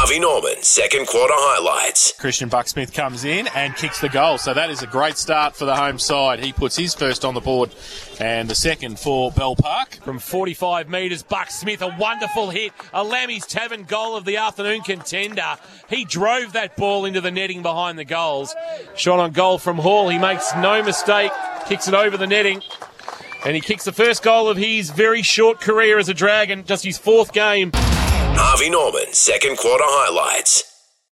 Harvey Norman, second quarter highlights. Christian Bucksmith comes in and kicks the goal, so that is a great start for the home side. He puts his first on the board and the second for Bell Park. From 45 metres, Bucksmith, a wonderful hit, a Lammy's Tavern goal of the afternoon contender. He drove that ball into the netting behind the goals. Shot on goal from Hall, he makes no mistake, kicks it over the netting. And he kicks the first goal of his very short career as a Dragon, just his fourth game. Harvey Norman, second quarter highlights.